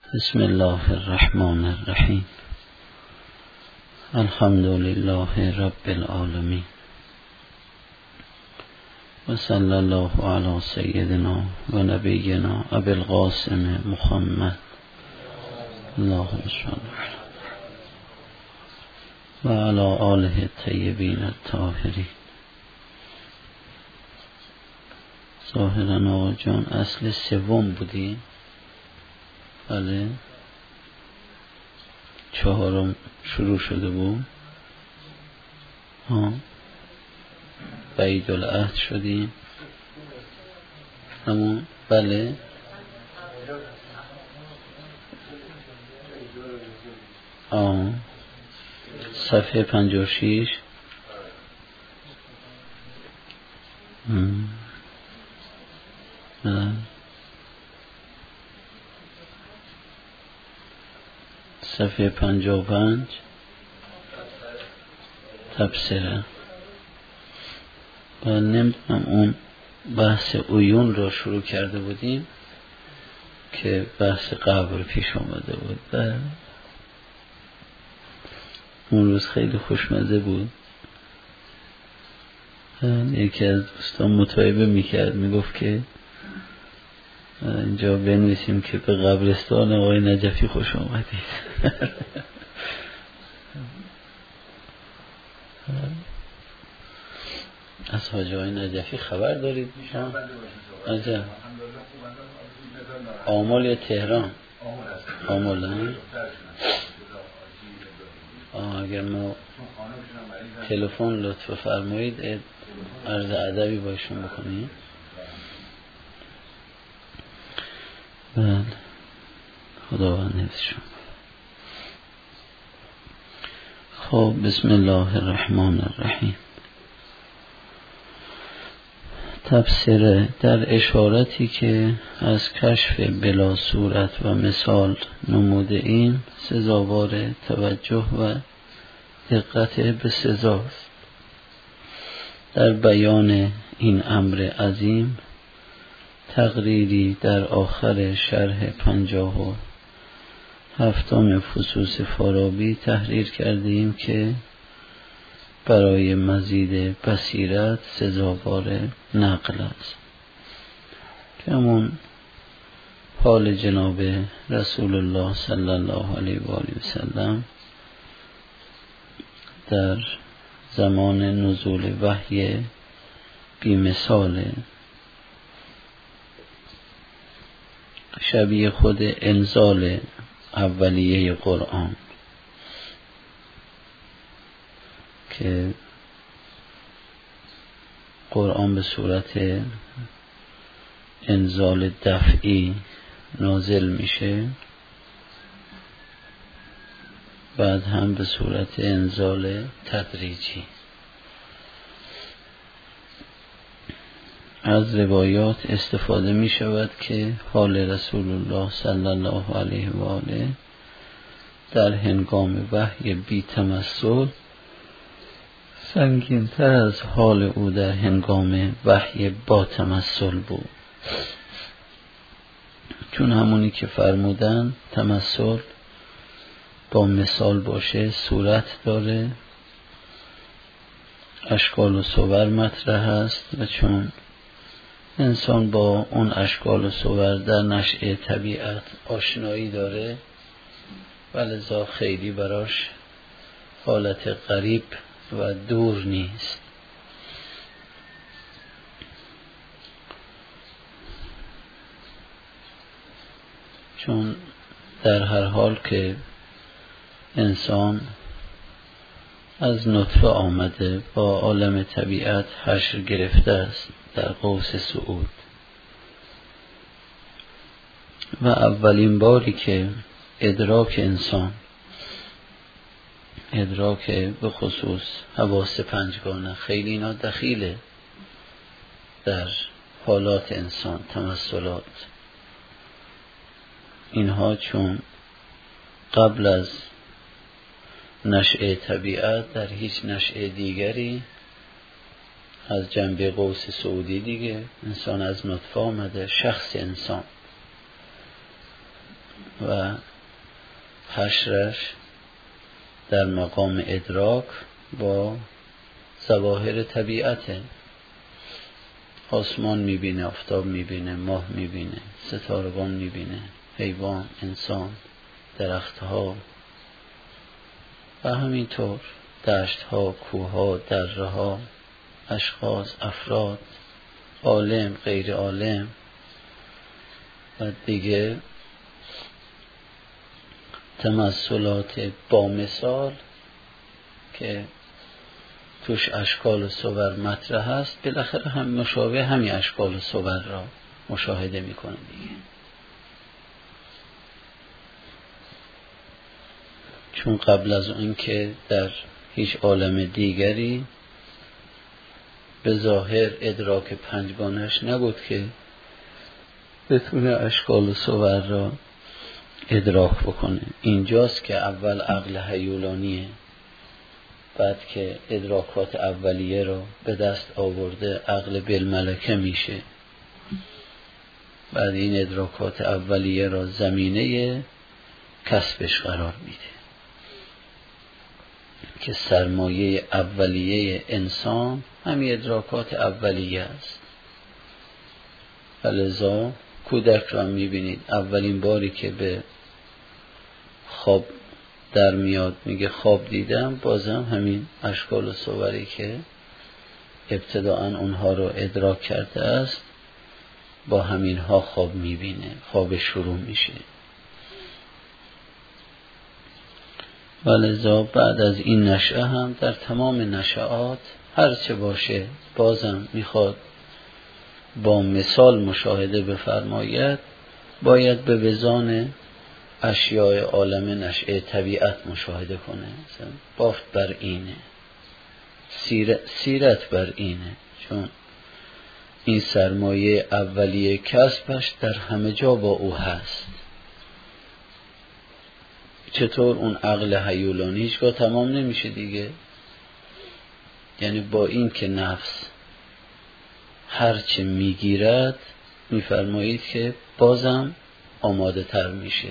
بسم الله الرحمن الرحیم. الحمد لله رب العالمین و صلی الله علی سیدنا و نبینا ابی القاسم محمد اللهم صل و علی آله الطیبین الطاهرین. ظاهرا آقا جان اصل سوم بودی؟ بله، چهارم شروع شده بود. بعید العهد شدیم همون. بله صفحه 56. صفحه 55 تبصره. و نمیدونم اون بحث عیون رو شروع کرده بودیم که بحث قبر پیش آمده بود. اون روز خیلی خوشمزه بود. یکی از دوستان مطالبه میکرد، میگفت که اینجا بنویسیم که به قبرستان آقای نجفی خوش آمدید. از حاج آقای نجفی خبر دارید؟ عجب. آمل یا تهران؟ آمل هم؟ اگر ما تلفن لطف فرمایید عرض ادبی باشون بکنیم. بله، خداوند حفظشون. خب بسم الله الرحمن الرحیم. تبصره. در اشارتی که از کشف بلا صورت و مثال نموده ایم سزاوار توجه و دقت به سزاست. در بیان این امر عظیم تقریری در آخر شرح 57 فصوص فارابی تحریر کردیم که برای مزید بصیرت سزاوار نقل است. که همون حال جناب رسول الله صلی الله علیه و آله و سلم در زمان نزول وحی بی‌مثاله، شبیه خود انزال اولیه قرآن که قرآن به صورت انزال دفعی نازل میشه، بعد هم به صورت انزال تدریجی. از روایات استفاده می شود که حال رسول الله صلی الله علیه و آله در هنگام وحی بی تمثل سنگین تر از حال او در هنگام وحی با تمثل بود. چون همونی که فرمودن تمثل با مثال باشه صورت داره، اشکال و صور مطرح است و چون انسان با اون اشکال و صور در نشأه طبیعت آشنایی داره و لذا خیلی براش حالت غریب و دور نیست. چون در هر حال که انسان از نطفه آمده با عالم طبیعت حشر گرفته است در قوس صعود و اولین باری که ادراک انسان، ادراک به خصوص حواس پنجگانه، خیلی اینا دخیله در حالات انسان، تمثلات اینها، چون قبل از نشأه طبیعت در هیچ نشأه دیگری از جنبه قوس صعودی دیگه انسان از نطفه آمده، شخص انسان و حشرش در مقام ادراک با ظواهر طبیعته. آسمان میبینه، آفتاب میبینه، ماه میبینه، ستارگان میبینه، حیوان، انسان، درختها و همینطور دشتها، کوهها، دره‌ها، اشخاص، افراد، عالم، غیر عالم و دیگه تمثلات با مثال که توش اشکال و صور مطرح هست، بالاخره هم مشابه همین اشکال و صور را مشاهده میکنه دیگه. چون قبل از اون که در هیچ عالم دیگری به ظاهر ادراک پنجگانش نبود که بتونه اشکال و صور را ادراک بکنه. اینجاست که اول عقل هیولانیه، بعد که ادراکات اولیه را به دست آورده عقل بالملکه میشه، بعد این ادراکات اولیه را زمینه کسبش قرار میده که سرمایه اولیه انسان همین ادراکات اولیه است. لذا کودک را میبینید اولین باری که به خواب در میاد میگه خواب دیدم، بازم همین اشکال و صوری که ابتداءً اونها رو ادراک کرده است با همینها خواب میبینه، خواب شروع میشه. ولذا بعد از این نشأه هم در تمام نشأات هرچه باشه بازم میخواد با مثال مشاهده بفرماید، باید به وزان اشیاء عالم نشأه طبیعت مشاهده کنه. بافت بر اینه، سیرت بر اینه، چون این سرمایه اولیه کسبش در همه جا با او هست. چطور اون عقل هیولانی هیچگاه تمام نمیشه دیگه، یعنی با این که نفس هرچه میگیرد میفرمایید که بازم آماده تر میشه،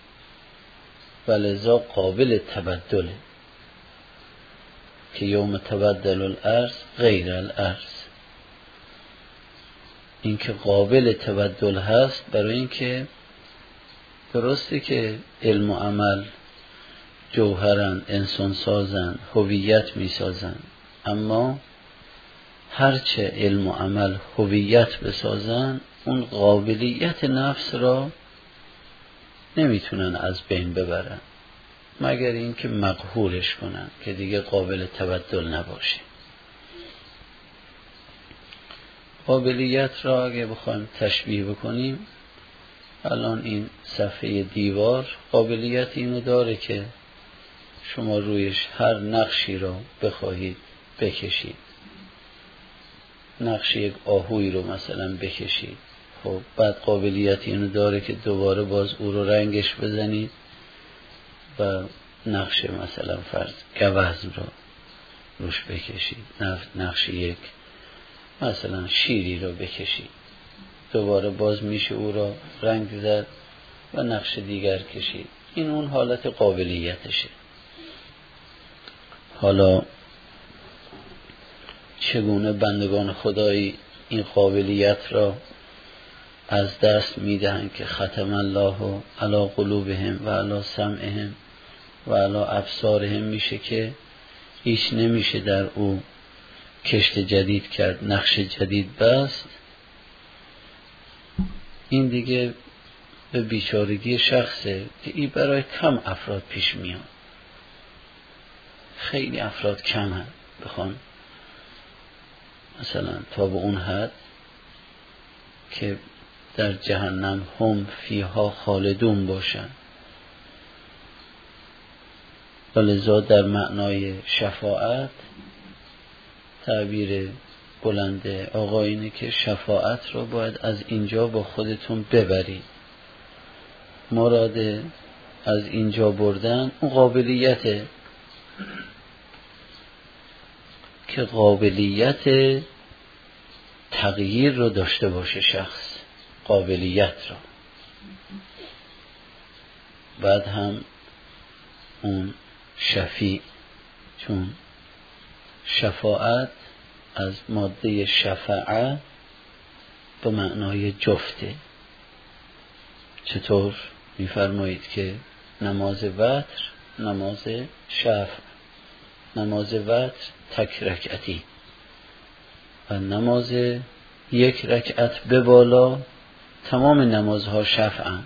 ولذا قابل تبدله که یوم تبدل الارض غیر الارض. این که قابل تبدل هست برای این که درسته که علم و عمل جوهرن، انسان سازن، هویت می سازن، اما هرچه علم و عمل هویت بسازن اون قابلیت نفس را نمیتونن از بین ببرن مگر این که مقهورش کنن که دیگه قابل تبدل نباشه. قابلیت را اگه بخوایم تشبیه بکنیم، الان این صفحه دیوار قابلیت اینو داره که شما رویش هر نقشی را بخواهید بکشید، نقش یک آهوی رو مثلا بکشید، خب بعد قابلیت اینو داره که دوباره باز او رو رنگش بزنید و نقش مثلا فرض گوزن رو روش بکشید، نقش یک مثلا شیری رو بکشید، دوباره باز میشه او را رنگ زد و نقش دیگر کشید. این اون حالت قابلیتشه. حالا چگونه بندگان خدایی این قابلیت را از دست میدهند که ختم الله علی قلوبهم و علی سمعهم و علی ابصارهم میشه که هیچ نمیشه در او کشت جدید کرد، نقش جدید بست. این دیگه به بیچارگی شخصه که این برای کم افراد پیش میاد. خیلی افراد کم هست بخوان مثلا تا به اون حد که در جهنم هم فیها خالدون باشن. ولذا در معنای شفاعت تعبیر بلند آقا اینه که شفاعت رو باید از اینجا با خودتون ببرید. مراد از اینجا بردن اون قابلیته که قابلیت تغییر رو داشته باشه شخص، قابلیت رو بعد هم اون شفیع، چون شفاعت از ماده شفاعت به معنای جفته. چطور؟ میفرمایید که نماز وتر نماز شفع، نماز وتر تک رکعتی و نماز یک رکعت به بالا تمام نمازها شفعن.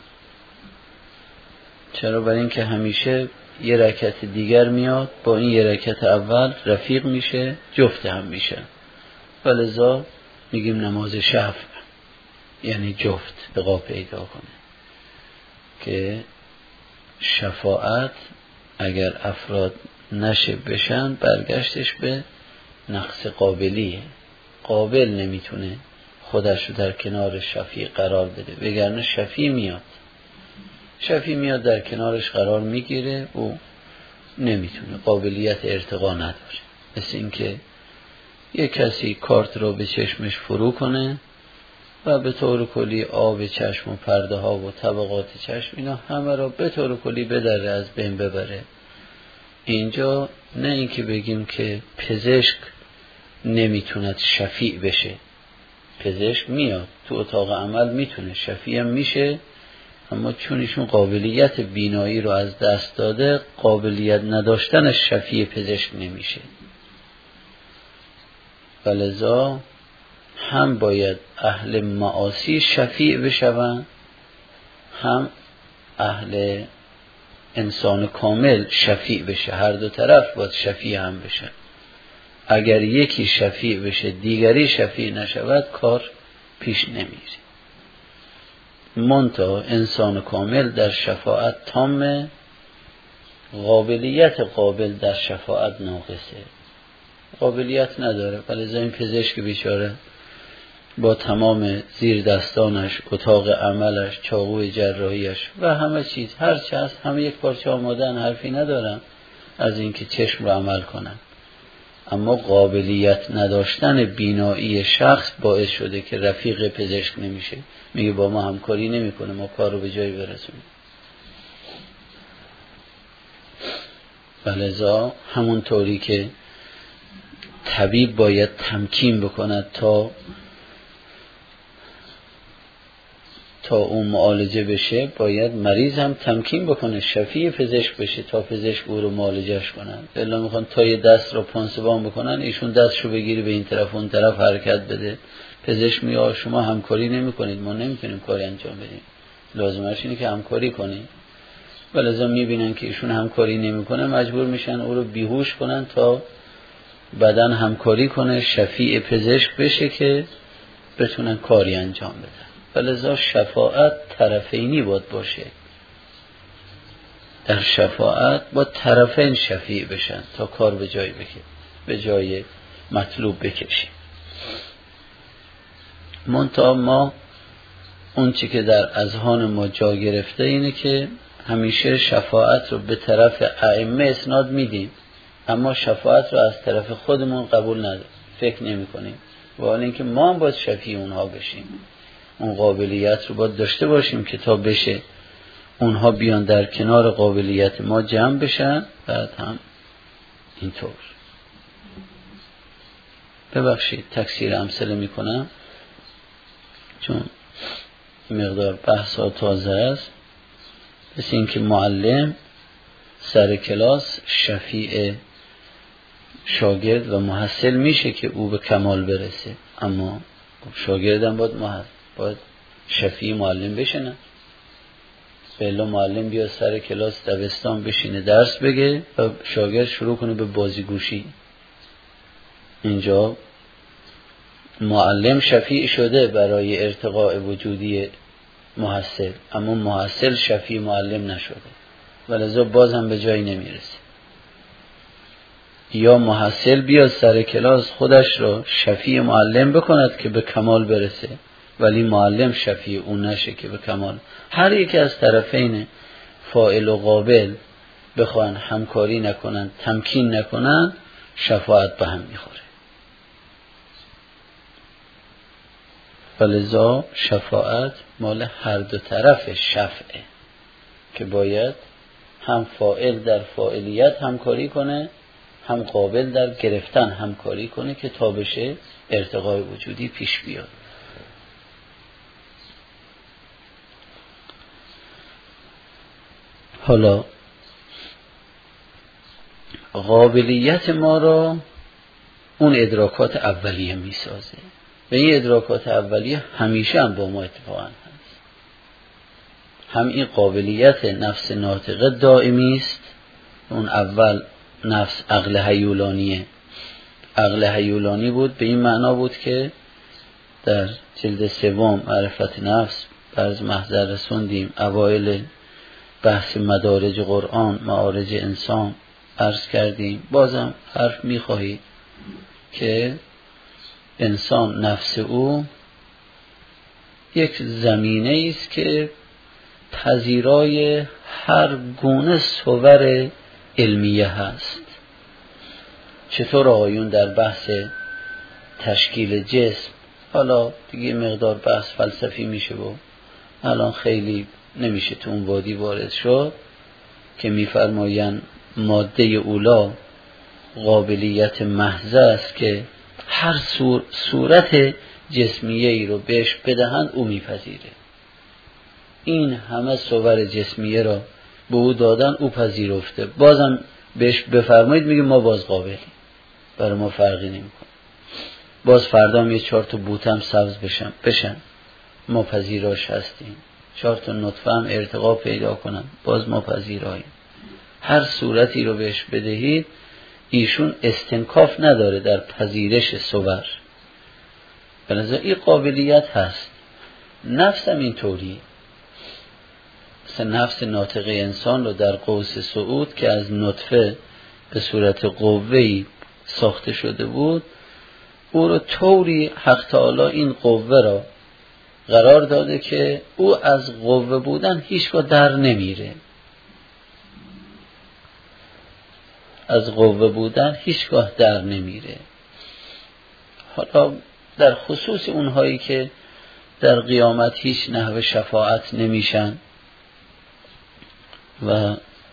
چرا؟ برای اینکه همیشه یه رکعت دیگر میاد با این یه رکعت اول رفیق میشه، جفت هم میشه، ولذا میگیم نماز شفع، یعنی جفت بقا پیدا کنه. که شفاعت اگر افراد نشه بشن برگشتش به نقص قابلیه. قابل نمیتونه خودش رو در کنار شفیع قرار بده، وگرنه شفیع میاد در کنارش قرار میگیره، او نمیتونه، قابلیت ارتقا نداره. مثل اینکه یک کسی کارت رو به چشمش فرو کنه و به طور کلی آب چشم و پرده ها و طبقات چشم اینا همه را به طور کلی بدره، از بین ببره. اینجا نه اینکه بگیم که پزشک نمیتوند شفیع بشه، پزشک میاد تو اتاق عمل میتونه شفیع هم میشه، اما چون ایشون قابلیت بینایی رو از دست داده، قابلیت نداشتنش شفیع پزشک نمیشه. ولذا هم باید اهل معاصی شفیع بشون، هم اهل انسان کامل شفیع بشه. هر دو طرف باید شفیع هم بشه. اگر یکی شفیع بشه دیگری شفیع نشود کار پیش نمیره. منتها انسان کامل در شفاعت تامه، قابلیت قابل در شفاعت ناقصه، قابلیت نداره. ولی این پزشک بیچاره با تمام زیر دستانش، اتاق عملش، چاقوی جراحیش و همه چیز، هر چه هست همه یک پارچه آمادن، حرفی ندارن از اینکه چشم رو عمل کنن، اما قابلیت نداشتن بینایی شخص باعث شده که رفیق پزشک نمیشه، میگه با ما همکاری نمیکنه، ما کار رو به جایی برسونیم. ولذا همون طوری که طبیب باید تمکین بکند تا اون معالجه بشه، باید مریض هم تمکین بکنه شفیع پزشک بشه تا پزشک او رو معالجهش کنن. الا میخوان تا یه دست رو پانسبان بکنن، ایشون دستشو بگیری به این طرف اون طرف حرکت بده، پزشک میگه شما همکاری نمیکنید، ما نمیتونیم کاری انجام بدیم، لازمش اینه که همکاری کنید. ولذا میبینن که ایشون همکاری نمیکنه، مجبور میشن او رو بیهوش کنن تا بدن همکاری کنه، شفیع پزشک بشه که بتونن کاری انجام بدن. ولذا شفاعت طرفینی باید باشه. در شفاعت با طرفین شفیع بشن تا کار به جای مطلوب بکشه. منتها ما اون چی که در اذهان ما جا گرفته اینه که همیشه شفاعت رو به طرف ائمه اسناد میدیم، اما شفاعت رو از طرف خودمون قبول نداریم، فکر نمی کنیم، و حال اینکه ما هم باید شفیع اونها بشیم. اون قابلیت رو باید داشته باشیم که تا بشه اونها بیان در کنار قابلیت ما جمع بشن. بعد هم اینطور. ببخشید تکثیر امثله میکنم چون مقدار بحثا تازه است. مثل اینکه معلم سر کلاس شفیع شاگرد و محصل میشه که او به کمال برسه، اما شاگردم باید شفیع معلم بشه. نه بلا معلم بیا سر کلاس دبستان بشینه درس بگه و شاگرد شروع کنه به بازیگوشی. اینجا معلم شفیع شده برای ارتقاء وجودی محصل، اما محصل شفیع معلم نشده، ولذا باز هم به جایی نمیرسه. یا محصل بیاد سر کلاس خودش را شفیع معلم بکند که به کمال برسه، ولی معلم شفیع اون نشه که به کمال. هر یکی از طرفین فاعل و قابل بخوان همکاری نکنن، تمکین نکنن، شفاعت به هم میخوره. ولذا شفاعت مال هر دو طرف شفعه، که باید هم فاعل در فاعلیت همکاری کنه، هم قابل در گرفتن همکاری کنه که تا بشه ارتقای وجودی پیش بیاد. حالا قابلیت ما را اون ادراکات اولیه میسازه و این ادراکات اولیه همیشه هم با ما اتفاقا هست. هم این قابلیت نفس ناطقه دائمی است. اون اول نفس عقل هیولانیه. عقل هیولانی بود به این معنا بود که در جلد سوم معرفت نفس برز محضر رسوندیم، اوایل بحث مدارج قرآن، معارج انسان عرض کردیم. بازم حرف میخواهید که انسان نفس او یک زمینه است که پذیرای هر گونه صور علمیه هست. چطور آقایون در بحث تشکیل جسم، حالا دیگه مقدار بحث فلسفی میشه و الان خیلی نمیشه تو اون وادی وارد شد، که میفرمایند ماده اولا قابلیت محضه است که هر صورت جسمیه ای رو بهش بدهند او میپذیره. این همه صور جسمیه را به او دادن، او پذیرفته. بازم بهش بفرمایید میگه ما باز قابلیم، برای ما فرقی نمیکنه. باز فردا هم یه 4 تا بوت هم سبز بشن ما پذیراش هستیم. 4 تا نطفه هم ارتقا پیدا کنن باز ما پذیراییم. هر صورتی رو بهش بدهید ایشون استنکاف نداره در پذیرش صور. بنظر این قابلیت هست. نفس هم این طوریه. مثلا نفس ناطقه انسان رو در قوس صعود که از نطفه به صورت قوه‌ای ساخته شده بود، او رو طوری حق تعالی این قوه را قرار داده که او از قوه بودن هیچگاه در نمیره. از قوه بودن هیچگاه در نمیره. حالا در خصوص اونهایی که در قیامت هیچ نحو شفاعت نمیشن و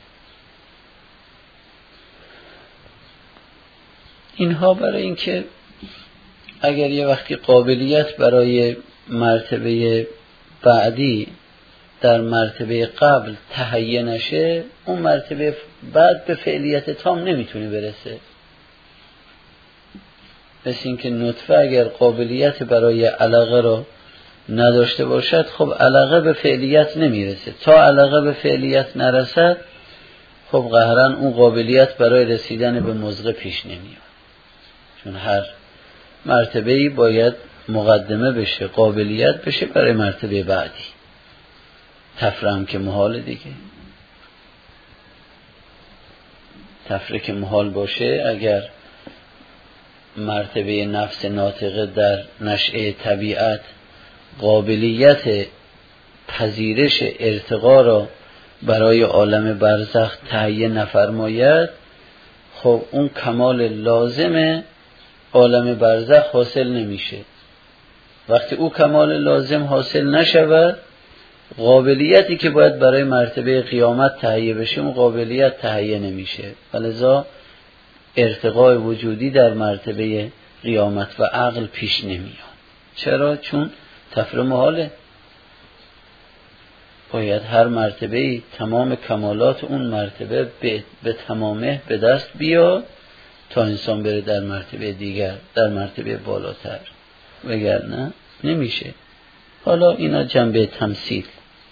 اینها، برای اینکه اگر یه وقتی قابلیت برای مرتبه بعدی در مرتبه قبل تهیه نشه، اون مرتبه بعد به فعلیت تام نمیتونه برسه. مثل اینکه نطفه اگر قابلیت برای علقه را نداشته باشد، خب علقه به فعلیت نمیرسه. تا علقه به فعلیت نرسد، خب قهرن اون قابلیت برای رسیدن به مضغه پیش نمیاد. چون هر مرتبه‌ای باید مقدمه بشه، قابلیت بشه برای مرتبه بعدی. تفرهم که محال دیگه. تفره که محال باشه، اگر مرتبه نفس ناطقه در نشأه طبیعت قابلیت پذیرش ارتقا را برای عالم برزخ تهیه نفرماید، خب اون کمال لازم عالم برزخ حاصل نمیشه. وقتی او کمال لازم حاصل نشود، قابلیتی که باید برای مرتبه قیامت تهیه بشه اون قابلیت تهیه نمیشه. ولذا ارتقای وجودی در مرتبه قیامت و عقل پیش نمیاد. چرا؟ چون تفره محاله. باید هر مرتبه تمام کمالات اون مرتبه به تمامه به دست بیاد تا انسان بره در مرتبه دیگر، در مرتبه بالاتر، وگرنه نمیشه. حالا اینا جنبه تمثیل.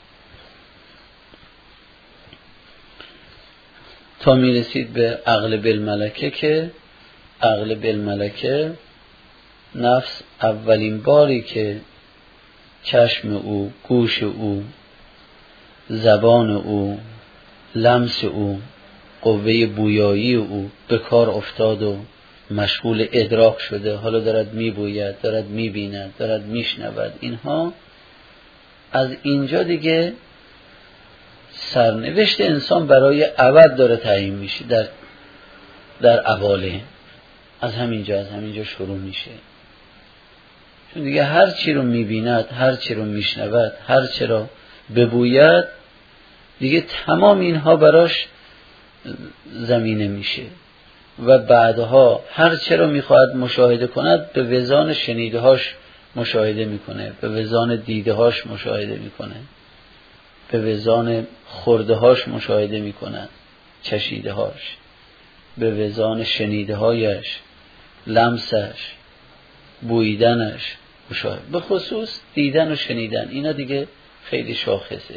تا میرسید به عقل بالملکه، که عقل بالملکه نفس اولین باری که چشم او، گوش او، زبان او، لمس او، قوه بویایی او به کار افتاد و مشغول ادراک شده. حالا دارد میبوید، دارد میبیند، دارد میشنود. اینها از اینجا دیگه سرنوشت انسان برای ابد داره تعیین میشه در اواله. از همینجا شروع میشه. چون دیگه هر چی رو میبیند، هر چی رو میشنود، هر چی رو ببوید، دیگه تمام اینها براش زمینه میشه و بعدها هر چه رو میخواهد مشاهده کند به وزان شنیدهاش مشاهده میکنه، به وزان دیدهاش مشاهده میکنه، به وزان خوردهاش مشاهده میکنه، چشیدهاش، به وزان شنیدهایش، لمسش، بویدنش مشاهده. به خصوص دیدن و شنیدن اینا دیگه خیلی شاخصه.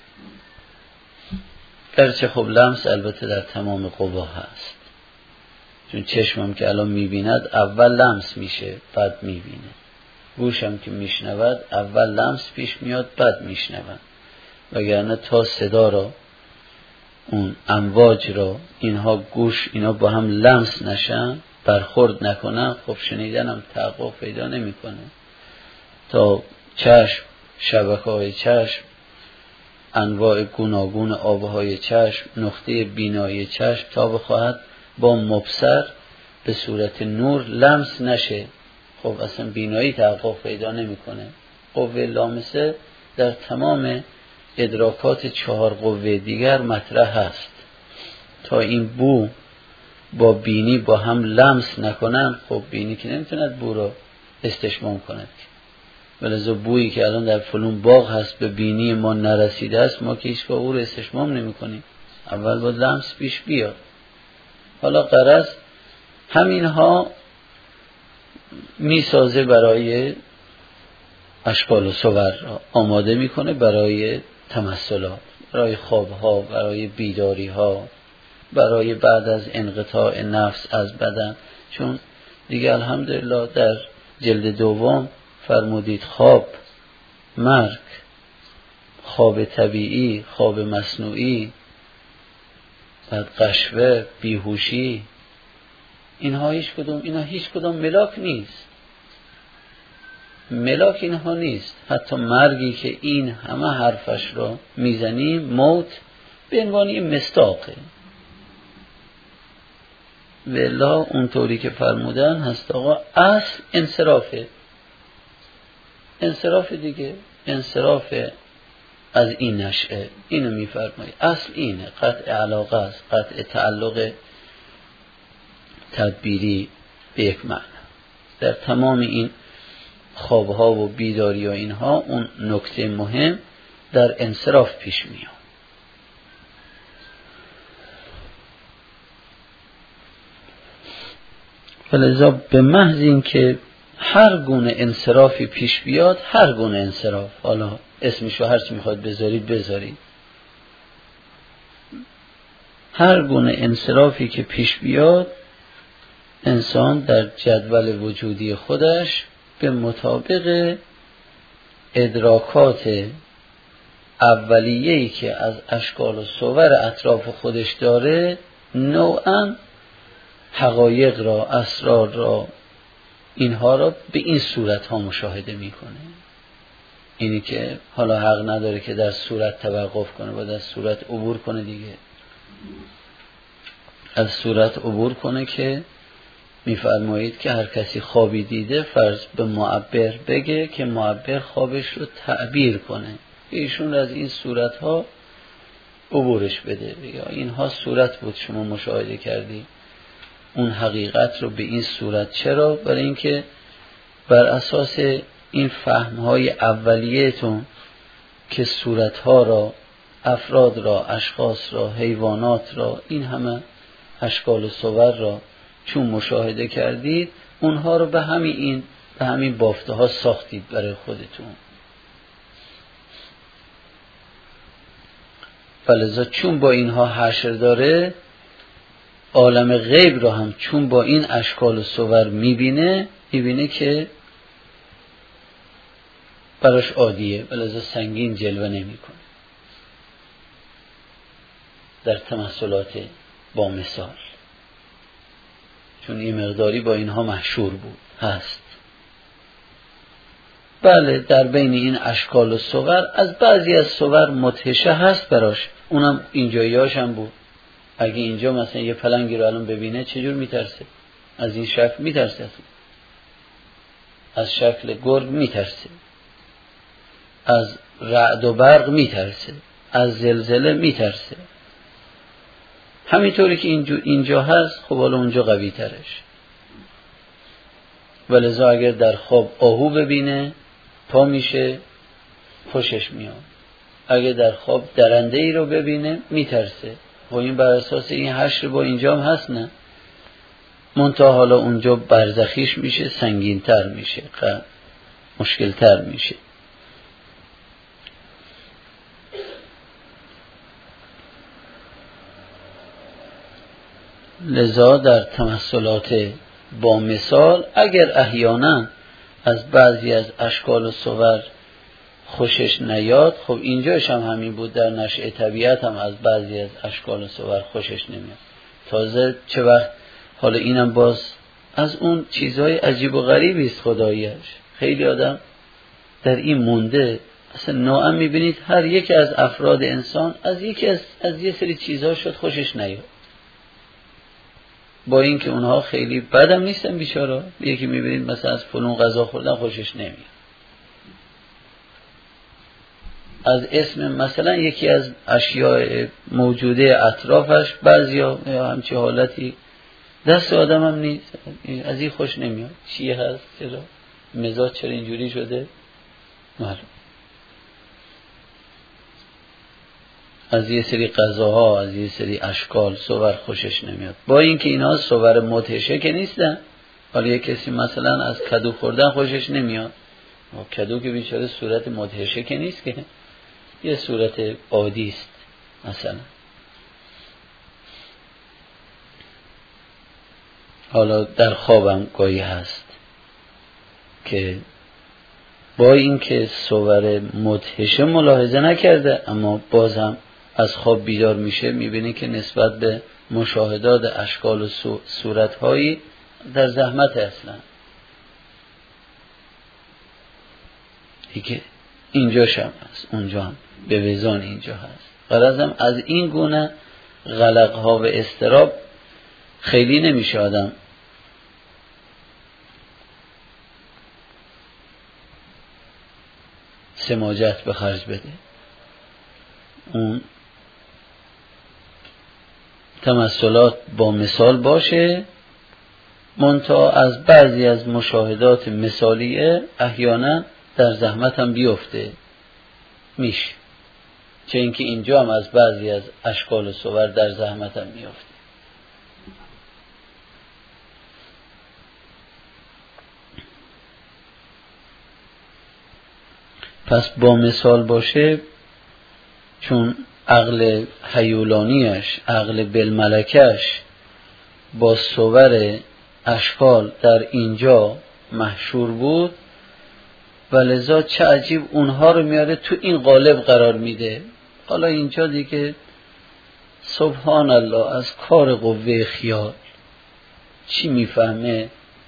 گرچه خب لمس البته در تمام قوا هست، چون چشمم که الان میبیند اول لمس میشه بعد میبینه، گوشم که میشنود اول لمس پیش میاد بعد میشنود، وگرنه تا صدا را اون امواج را اینها گوش اینا با هم لمس نشن، برخورد نکنن، خب شنیدنم تحقق پیدا نمیکنه. تا چشم، شبکه‌های چشم، انواع گوناگون آبهای چشم، نقطه بینایی چشم تا بخواهد با مبصر به صورت نور لمس نشه، خب اصلا بینایی تحقق پیدا نمیکنه. قوه لامسه در تمام ادراکات 4 قوه دیگر مطرح هست. تا این بو با بینی با هم لمس نکنن، خب بینی که نمیتوند بو را استشمام کند، ولذا بویی که الان در فلون باغ هست به بینی ما نرسیده است، ما که هیچگاه او را استشمام نمی کنیم، اول با لمس پیش بیاد. حالا غرض همینها میسازه برای اشکال و صور را آماده میکنه برای تمثلات، برای خوابها، برای بیداریها، برای بعد از انقطاع نفس از بدن. چون دیگه الحمدلله در جلد دوم فرمودید خواب، مرگ، خواب طبیعی، خواب مصنوعی، بعد قشوه، بیهوشی، اینها هیچ کدوم ملاک نیست. ملاک اینها نیست. حتی مرگی که این همه حرفش رو میزنیم، موت به عنوان مصداقه. والله اونطوری که فرمودن هست آقا، اصل انصرافه. انصراف دیگه، انصراف از این نشأه، اینو میفرمایی. اصل اینه، قطع علاقه است، قطع تعلق تدبیری به یک معنی. در تمام این خوابها و بیداری و اینها اون نکته مهم در انصراف پیش میاد. فلذا به محض این که هر گونه انصرافی پیش بیاد، هر گونه انصراف، حالا اسمشو هر چی میخواد بذارید، هر گونه انصرافی که پیش بیاد، انسان در جدول وجودی خودش به مطابق ادراکات اولیه‌ای که از اشکال و صور اطراف خودش داره، نوعاً حقایق را، اسرار را، اینها را به این صورت ها مشاهده میکنه. اینی که حالا حق نداره که در صورت توقف کنه، باید از صورت عبور کنه دیگه. از صورت عبور کنه که میفرمایید که هر کسی خوابی دیده فرض به معبر بگه که معبر خوابش رو تعبیر کنه، ایشون از این صورت ها عبورش بده. یا اینها صورت بود شما مشاهده کردی، اون حقیقت رو به این صورت. چرا؟ برای اینکه بر اساس این فهم‌های اولیه‌تون که صورت‌ها را، افراد را، اشخاص را، حیوانات را، این همه اشکال و صور را چون مشاهده کردید، اونها رو به همین بافته ها ساختید برای خودتون. فلذا چون با اینها حشر داره، عالم غیب را هم چون با این اشکال و صور میبینه که براش عادیه، فلذا سنگین جلوه نمیکنه در تمثلات با مثال، چون این مقداری با اینها محشور بود هست. بله، در بین این اشکال و صور از بعضی از صور مدهشه هست براش، اونم اینجاییاش هم بود. اگه اینجا مثلا یه پلنگی رو الان ببینه چجور میترسه؟ از این شکل میترسه، از شکل گرگ میترسه، از رعد و برق میترسه. از زلزله میترسه. همینطوری که اینجا هست، خب حالا اونجا قوی ترش. ولذا اگر در خواب آهو ببینه پا میشه، خوشش میاد. اگر در خواب درنده ای رو ببینه میترسه. و این بر اساس این حشر با اینجا هم هست نه؟ منتها حالا اونجا برزخیش میشه، سنگین تر میشه، مشکل تر میشه. لذا در تمثلات با مثال اگر احیانا از بعضی از اشکال و صور خوشش نیاد، خب اینجاش هم همین بود، در نشأه طبیعت هم از بعضی از اشکال و صور خوشش نمیاد. تازه چه وقت حالا اینم باز از اون چیزهای عجیب و غریبی است خداییش. خیلی آدم در این مونده، اصلا ناام میبینید هر یک از افراد انسان از یه سری چیزها شد خوشش نیاد، با اینکه اونها خیلی بدم نیستن بیچارا. یکی میبینید مثلا از فلان غذا خوردن خوشش نمیاد، از اسم مثلا یکی از اشیاء موجوده اطرافش بعضیا یا همچی حالتی دست آدم هم نیست، از این خوش نمیاد. چیه هست؟ چرا مزاج چرا اینجوری شده؟ معلوم. از یه سری غذاها، از یه سری اشکال صور خوشش نمیاد، با اینکه اینا صور مدهشه که نیستن. حالا یه کسی مثلا از کدو خوردن خوشش نمیاد، کدو که بیچاره صورت مدهشه که نیست، که یه صورت عادی است مثلا. حالا در خوابم گاهی هست که با اینکه صور مدهشه ملاحظه نکرده، اما بازم از خواب بیدار میشه، میبینه که نسبت به مشاهدات اشکال و صورتهایی در زحمت اصلا. دیگه اینجاش هم هست، اونجا هم به وزان اینجا هست. غرضم از این گونه غلقها و اضطراب خیلی نمیشه آدم سماجت به خرج بده. اون تمثلات با مثال باشه، منتها از بعضی از مشاهدات مثالیه احیانا در زحمت هم بیفته میشه، چه اینکه اینجا هم از بعضی از اشکال و صور در زحمت هم میفته. پس با مثال باشه، چون عقل هیولانیش، عقل بالملکش با صور اشکال در اینجا محشور بود، و لذا چه عجیب اونها رو میاره تو این قالب قرار میده. حالا اینجا دیگه سبحان الله از کار قوه خیال چی میفهمه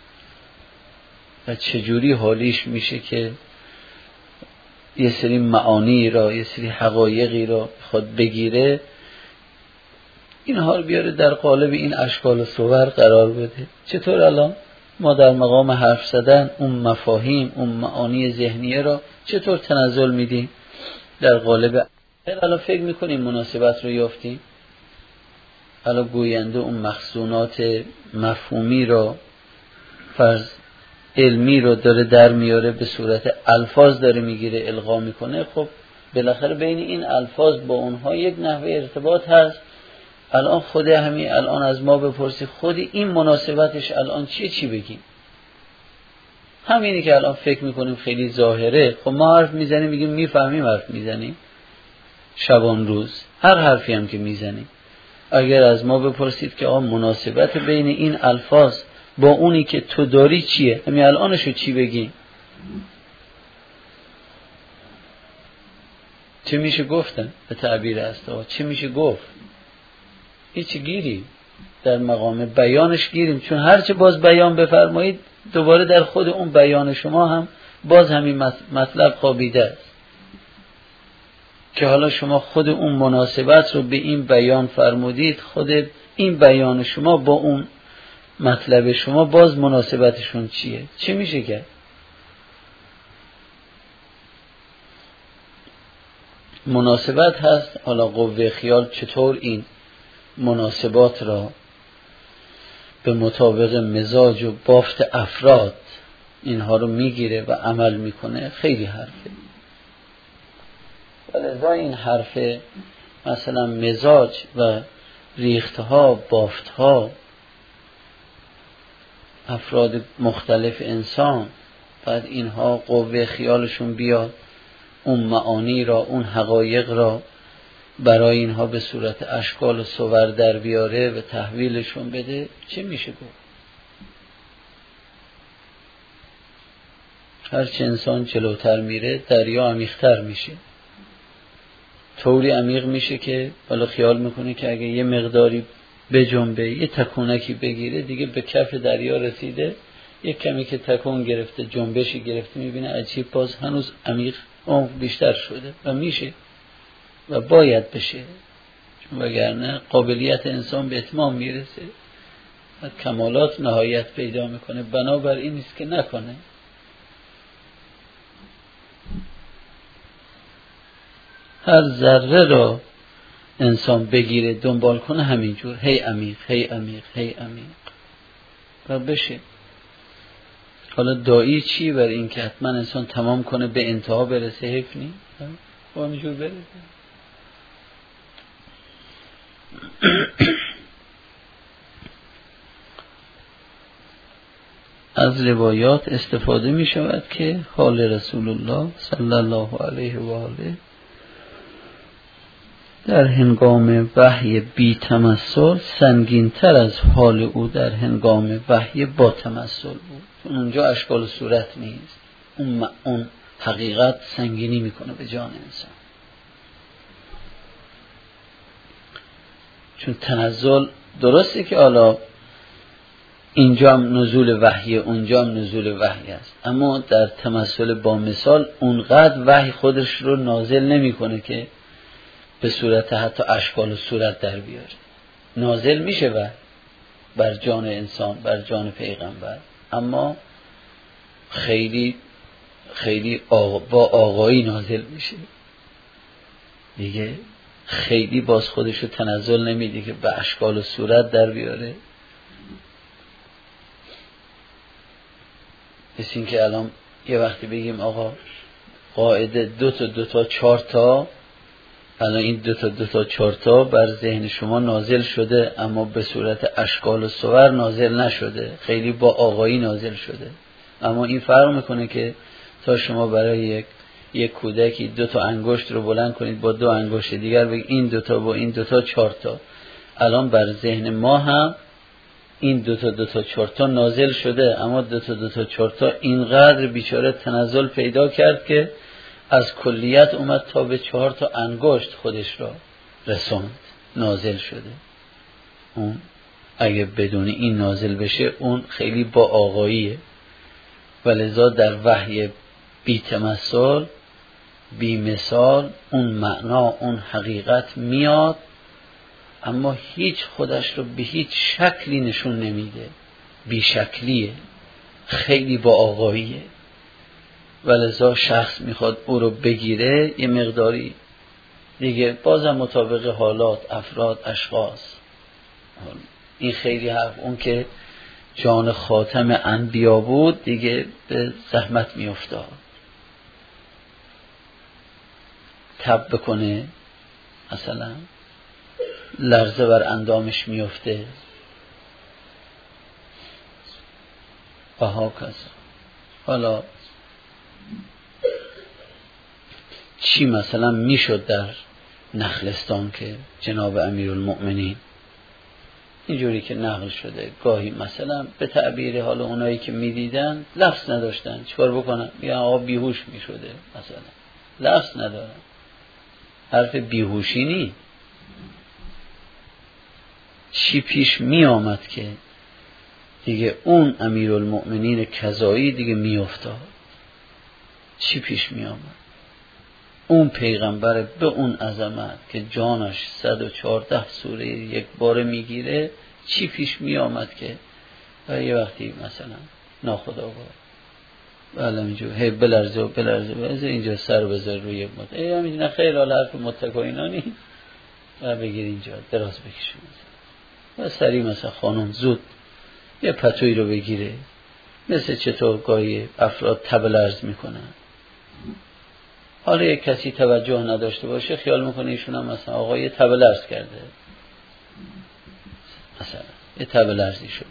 و چجوری حالیش میشه که یه سری معانی را، یه سری حقایقی را خود بگیره، اینها رو بیاره در قالب این اشکال و صور قرار بده. چطور الان ما در مقام حرف زدن اون مفاهیم، اون معانی ذهنیه را چطور تنزل میدیم در قالب؟ الان فکر میکنیم مناسبت رو یافتیم؟ الان گوینده اون مخزونات مفهومی را، فرض علمی رو داره در میاره، به صورت الفاظ داره میگیره، القا میکنه. خب بالاخره بین این الفاظ با اونها یک نحوه ارتباط هست. الان خود همین الان از ما بپرسی خود این مناسبتش الان چیه، چی بگیم؟ همینی که الان فکر میکنیم خیلی ظاهره. خب ما حرف میزنیم میگیم میفهمیم، حرف میزنیم شبان روز، هر حرفی هم که میزنیم. اگر از ما بپرسید که مناسبت بین این الفاظ با اونی که تو داری چیه، همین الانشو چی بگیم؟ چه میشه گفتن به تعبیر استا؟ چه میشه گفت؟ هیچ گیری در مقام بیانش گیریم، چون هرچه باز بیان بفرمایید دوباره در خود اون بیان شما هم باز همین مطلب خوابیده است که حالا شما خود اون مناسبت رو به این بیان فرمودید، خود این بیان شما با اون مطلب شما باز مناسبتشون چیه؟ چه میشه کرد؟ مناسبت هست. حالا قوه خیال چطور این مناسبات را به مطابق مزاج و بافت افراد اینها رو میگیره و عمل میکنه، خیلی حرفه. ولذا این حرفه مثلا مزاج و ریختها، بافتها افراد مختلف انسان، بعد اینها قوه خیالشون بیاد اون معانی را، اون حقایق را برای اینها به صورت اشکال و صور در بیاره و تحویلشون بده، چه میشه گفت؟ هرچه انسان جلوتر میره دریا عمیق‌تر میشه، طوری عمیق میشه که حالا خیال میکنه که اگه یه مقداری بجنبه، یه تکونکی بگیره دیگه به کف دریا رسیده. یک کمی که تکون گرفته، جنبشی گرفته، میبینه عجیب باز هنوز عمیق عمق بیشتر شده و میشه و باید بشه، چون وگرنه قابلیت انسان به اتمام میرسه و کمالات نهایت پیدا میکنه. بنابر این نیست که نکنه. هر ذره را انسان بگیره دنبال کنه همینجور، هی عمیق هی عمیق هی عمیق و بشه. حالا دایی چی؟ برای این که حتما انسان تمام کنه به انتها برسه، حیف نی با همینجور برسه. از روایات استفاده می شود که حال رسول الله صلی الله علیه و آله در هنگام وحی بی تمثل سنگین تر از حال او در هنگام وحی با تمثل بود. چون اونجا اشکال و صورت نیست، اون حقیقت سنگینی میکنه به جان انسان. چون تنزل درسته که حالا اینجا هم نزول وحی، اونجا هم نزول وحی است، اما در تمثل با مثال اونقدر وحی خودش رو نازل نمیکنه که به صورت حتی اشکال و صورت در بیاره. نازل میشه وحی بر جان انسان، بر جان پیغمبر، اما خیلی خیلی با آقایی نازل میشه دیگه. خیلی باز خودش رو تنزل نمیده که به اشکال و صورت در بیاره. مثل این که الان یه وقتی بگیم آقا قاعده 2 تا 4 تا، الان این 2 تا 4 تا بر ذهن شما نازل شده اما به صورت اشکال و صور نازل نشده، خیلی با آقایی نازل شده. اما این فرق میکنه که تا شما برای یک کودکی 2 تا انگشت رو بلند کنید با 2 انگشت دیگر بگید این 2 تا با این 2 تا 4 تا، الان بر ذهن ما هم این 2 تا 4 تا نازل شده، اما 2 تا 4 تا اینقدر بیچاره تنزل پیدا کرد که از کلیت اومد تا به 4 تا انگشت خودش را رسوند، نازل شده. اون اگه بدون این نازل بشه اون خیلی با آقاییه. ولذا در وحی بی تمثل، بی مثال، اون معنا، اون حقیقت میاد اما هیچ خودش رو به هیچ شکلی نشون نمیده، بی شکلیه، خیلی با آقاییه. ولذا شخص میخواد او رو بگیره یه مقداری دیگه بازم مطابق حالات، افراد، اشخاص. این خیلی حرف، اون که جان خاتم انبیا بود دیگه به زحمت میافتاد، تب بکنه مثلا لرزه بر اندامش میفته و ها کذا. حالا چی مثلا میشد در نخلستان که جناب امیرالمؤمنین اینجوری که نقل شده، گاهی مثلا به تعبیر حالا اونایی که میدیدن لفظ نداشتن، چیکار بکنن؟ میگن آقا بیهوش میشده، مثلا لفظ ندارن، حرف بیهوشی نی. چی پیش می آمد که دیگه اون امیرالمؤمنین کذایی دیگه می افتاد؟ چی پیش می آمد؟ اون پیغمبر به اون عظمت که جانش 114 سوره یک باره می گیره، چی پیش می آمد که یه وقتی مثلا ناخودآگاه بله اینجور هی بلرزه اینجا سر بذار روی مت همینجوری خیر حال حرف متک و اینا نیست و بگیر اینجا دراز بکشیم و سریع مثلا خانم زود یه پتویی رو بگیره. مثل چطور گاهی افراد تب لرز میکنن، حالا یک کسی توجه نداشته باشه خیال میکنه ایشون هم مثلا آقا یه تب لرز کرده، مثلا یه تب لرزی شد.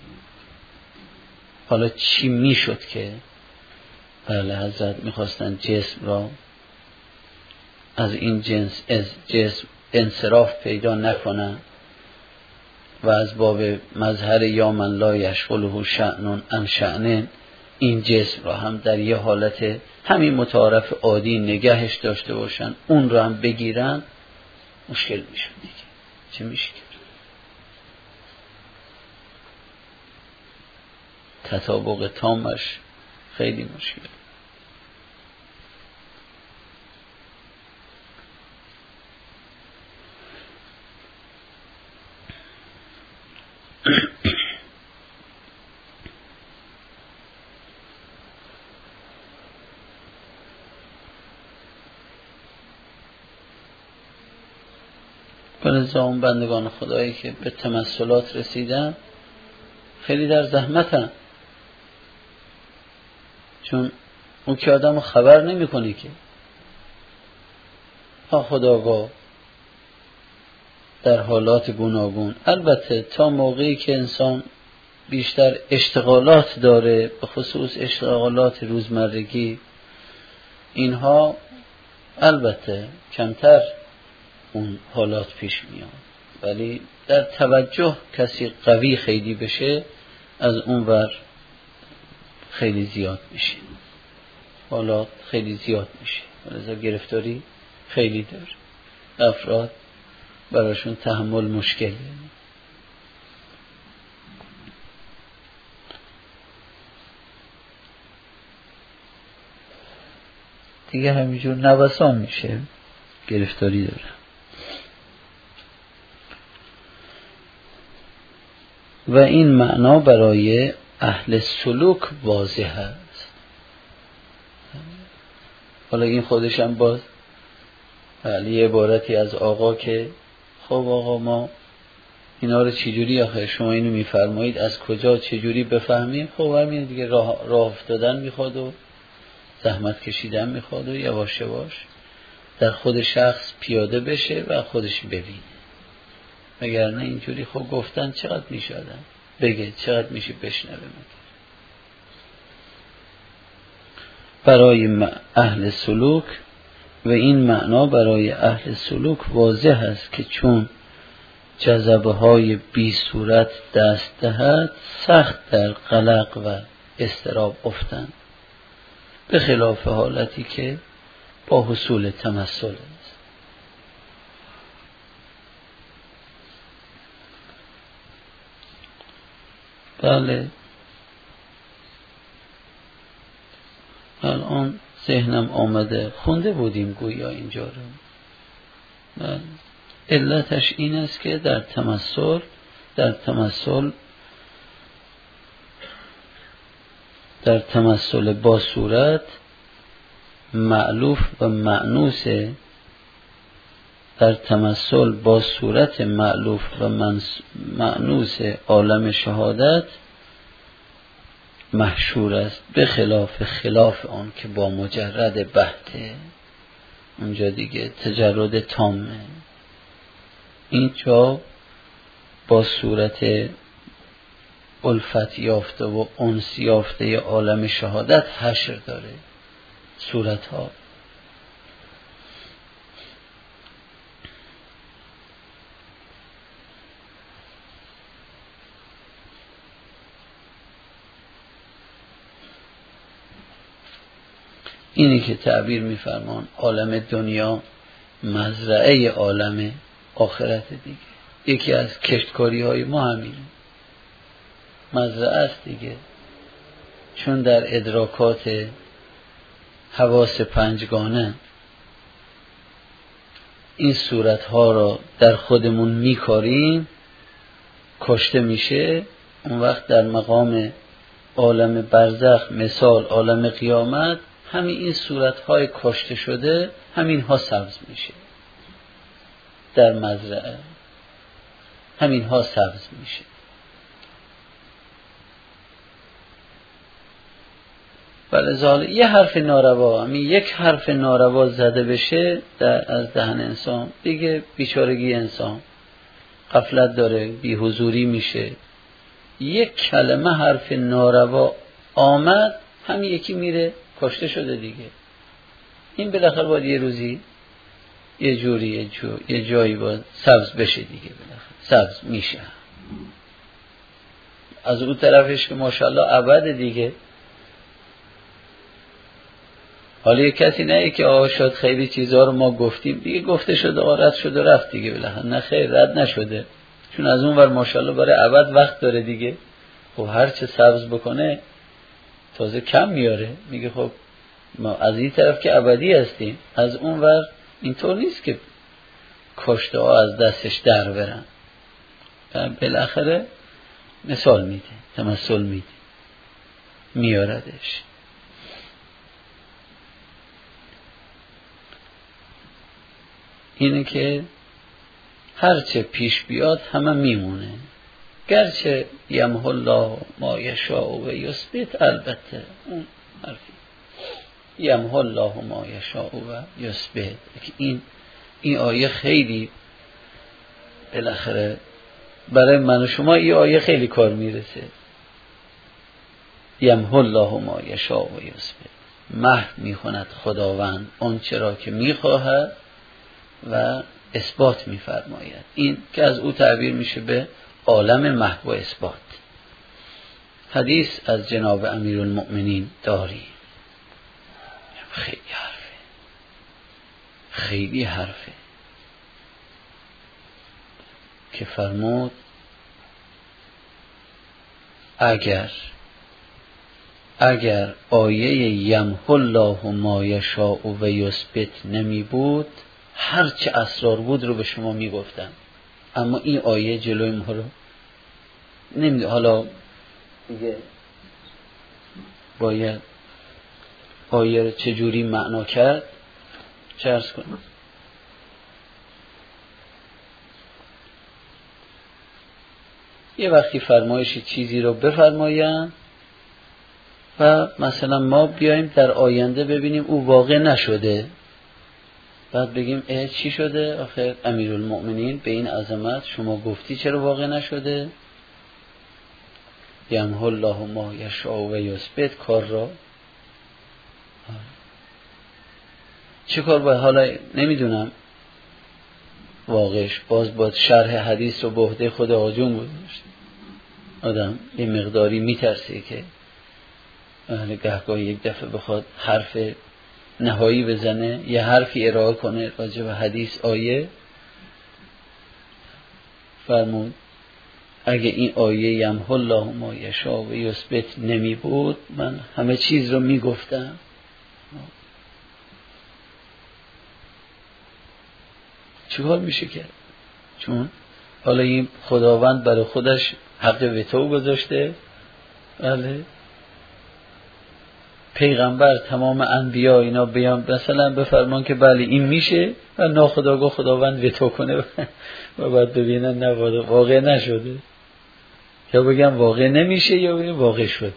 حالا چی میشد که بله حضرت میخواستن جسم را از این جسم انصراف پیدا نکنن و از باب مظهر یا من لا یشغله شأن عن شأن این جسم را هم در یه حالت همین متعارف عادی نگهش داشته باشن، اون را هم بگیرن، مشکل میشه دیگه. چه میشه کرد؟ تطابق تامش خیلی مشکل. اون بندگان خدایی که به تمثلات رسیدن خیلی در زحمتن، چون اون که آدمو خبر نمی کنی که خداگاه در حالات گوناگون. البته تا موقعی که انسان بیشتر اشتغالات داره، به خصوص اشتغالات روزمرگی، اینها البته کمتر اون حالات پیش میاد، ولی در توجه کسی قوی خیلی بشه از اون ور خیلی زیاد میشه، حالات خیلی زیاد میشه، ولذا گرفتاری خیلی داره، افراد براشون تحمل مشکله. دیگه همینجور نوسان میشه، گرفتاری داره. و این معنا برای اهل سلوک واضح است. حالا این خودش هم باز یه عبارتی از آقا که خب آقا ما اینا رو چجوری آخه شما اینو میفرمایید از کجا چجوری بفهمیم؟ خب همین دیگه راه افتادن میخواد و زحمت کشیدن میخواد و یواش یواش در خود شخص پیاده بشه و خودش ببینه. وگرنه اینجوری خب گفتن چقدر میشه آدم بگه، چقدر میشه بشنوه. برای اهل سلوک و این معنا برای اهل سلوک واضح است که چون جذبه های بی صورت دست دهد سخت در قلق و اضطراب افتند، به خلاف حالتی که با حصول تمثل است. بله الان ذهنم آمده، خونده بودیم گویا اینجا رو. بله علتش این است که در تمثل با صورت مألوف و مأنوس، در تمثل با صورت مألوف و مأنوس عالم شهادت محشور است، به خلاف آن که با مجرد بحته، اونجا دیگه تجرد تامه. اینجا با صورت الفت یافته و انس یافته عالم شهادت حشر داره صورت ها. اینی که تعبیر می‌فرمان عالم دنیا مزرعه عالم آخرت دیگه. یکی از کشتکاری های ما همینه، مزرعه است دیگه، چون در ادراکات حواس پنجگانه این صورتها را در خودمون میکاریم، کشته میشه، اون وقت در مقام عالم برزخ، مثال عالم قیامت، همین این صورتهای کاشته شده همین ها سبز میشه در مزرعه، همین ها سبز میشه. ولذالک یه حرف ناروا، همین یک حرف ناروا زده بشه از دهن انسان، دیگه بیچارگی انسان، غفلت داره، بی‌حضوری میشه. یک کلمه حرف ناروا آمد، همین یکی میره کشته شده دیگه. این بالاخره باید یه روزی یه جوری یه جایی باید سبز بشه دیگه، بالاخره سبز میشه. از اون طرفش که ماشاءالله ابد دیگه. حالا یه کسی نه که آقا شد خیلی چیزها رو ما گفتیم دیگه، گفته شده رد شده رفت دیگه، بالاخره نه خیر رد نشده، چون از اون ور ماشاءالله برای ابد وقت داره دیگه. خب هر چه سبز بکنه تازه کم میاره، میگه خب ما از این طرف که ابدی هستیم، از اون ور اینطور نیست که کاشته ها از دستش در برن. بالاخره مثال میده، تمثل میده، میاردش. اینه که هرچه پیش بیاد همه میمونه، گرچه یمحو الله ما یشاء و یثبت، البته اون حرفی یمحو الله ما یشاء و یثبت. این آیه خیلی بالاخره برای من و شما این آیه خیلی کار میرسه. یمحو الله ما یشاء و یثبت، محو میکند خداوند آنچه را که میخواهد و اثبات میفرماید. این که از او تعبیر میشه به عالم محو و اثبات. حدیث از جناب امیرالمؤمنین داری، خیلی حرفه که فرمود اگر آیه یمحو الله ما یشاء و یثبت نمی بود، هرچه اسرار بود رو به شما میگفتم، اما این آیه جلوی ما رو نمیده. حالا دیگه باید آیه رو چجوری معنا کرد چه عرض کنم. یه وقتی فرمایشی چیزی رو بفرماین و مثلا ما بیایم در آینده ببینیم او واقع نشده، بعد بگیم چی شده؟ آخر امیرالمؤمنین به این عظمت شما گفتی چرا واقع نشده؟ یمحو الله ما یشاء و یثبت کار را چه کار باید؟ حالا نمیدونم واقعش، باید شرح حدیث رو به عهده خود آجون گذاشت. آدم یه مقداری میترسه که گهگاه یک دفعه بخواد حرف نهایی بزنه، یه حرفی ارائه کنه راجع به حدیث آیه. فرمود اگه این آیه یمحو الله ما یشاء و یثبت نمی بود، من همه چیز رو میگفتم. چیکار میشه کرد؟ چون حالا این خداوند برای خودش حق وتو گذاشته. بله پیغمبر تمام انبیا اینا بیان مثلا بفرمان که بله این میشه و ناخودآگاه خداوند وتو کنه و بعد ببینن نه واقع نشده، یا بگم واقع نمیشه یا بگم واقع شده.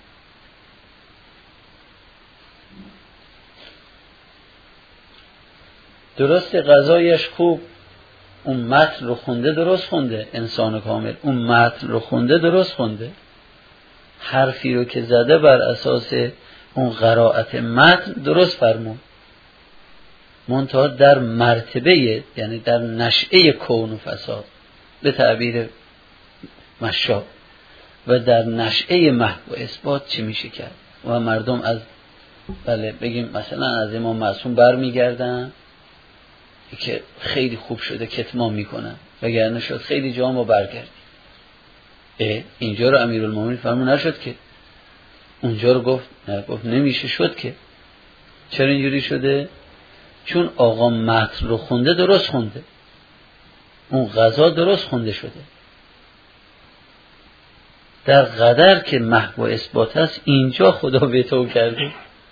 درست قضایش خوب، اون متن رو خونده درست خونده، انسان کامل اون متن رو خونده درست خونده، حرفی رو که زده بر اساس اون قرائت متن درست فرمود، منتها در مرتبه یعنی در نشأه کون و فساد به تعبیر مشا و در نشأه محو و اثبات چی میشه کرد. و مردم از بله بگیم مثلا از امام معصوم برمیگردن که خیلی خوب شده کتمان میکنن، وگرنه شد خیلی جا ما برگردیم. اینجا رو امیرالمومنین فرمود نشد که، اونجا رو گفت نمیشه شد که. چرا اینجوری شده؟ چون آقا متن رو خونده درست خونده، اون قضا درست خونده شده، در قدر که محو و اثبات است اینجا خدا به تو کرده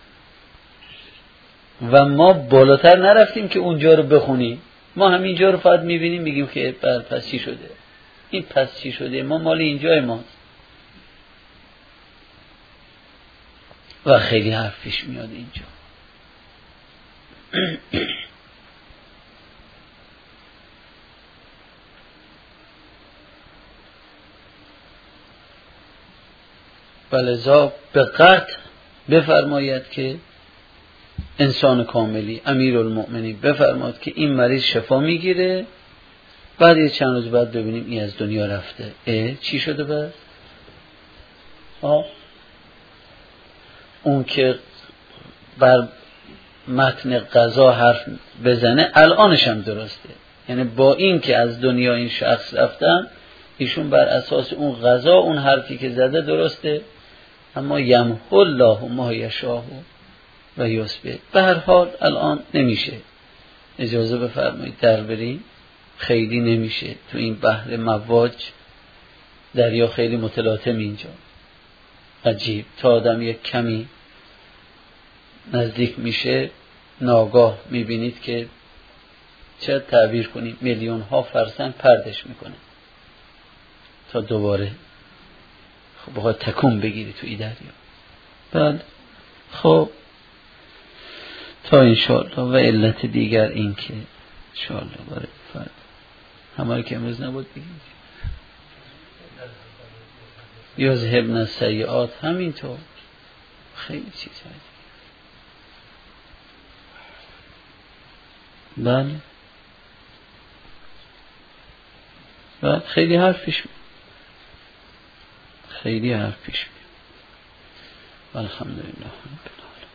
و ما بالاتر نرفتیم که اونجا رو بخونیم. ما همینجا رو فقط میبینیم میگیم که پس چی شده، این پس چی شده، ما مال اینجای ماست و خیلی حرف پیش میاد اینجا. ولذا به قطع بفرماید که انسان کاملی امیرالمؤمنین بفرماید که این مریض شفا میگیره، بعد یه چند روز بعد ببینیم این از دنیا رفته. چی شده بعد؟ اون که بر متن قضا حرف بزنه الانش هم درسته، یعنی با این که از دنیا این شخص رفتن ایشون بر اساس اون قضا اون حرفی که زده درسته، اما یمحو الله ما یشاء و یثبت. به هر حال الان نمیشه، اجازه بفرمایید در بریم، خیلی نمیشه تو این بحر مواج، دریا خیلی متلاطم اینجا، عجیب. تا آدم یک کمی نزدیک میشه ناگاه میبینید که چه تعبیر کنید میلیون ها فرسنگ پردش میکنه تا دوباره خب بخواد تکون بگیری تو این دریا. بله خب تا انشاءالله و علت دیگر این که انشاءالله برای فرد همه که امروز نبود بگیم یذهبن السیئات، همینطور خیلی چیز هست. بله و خیلی حرف پیش میاد، خیلی حرف پیش میاد. الحمدلله.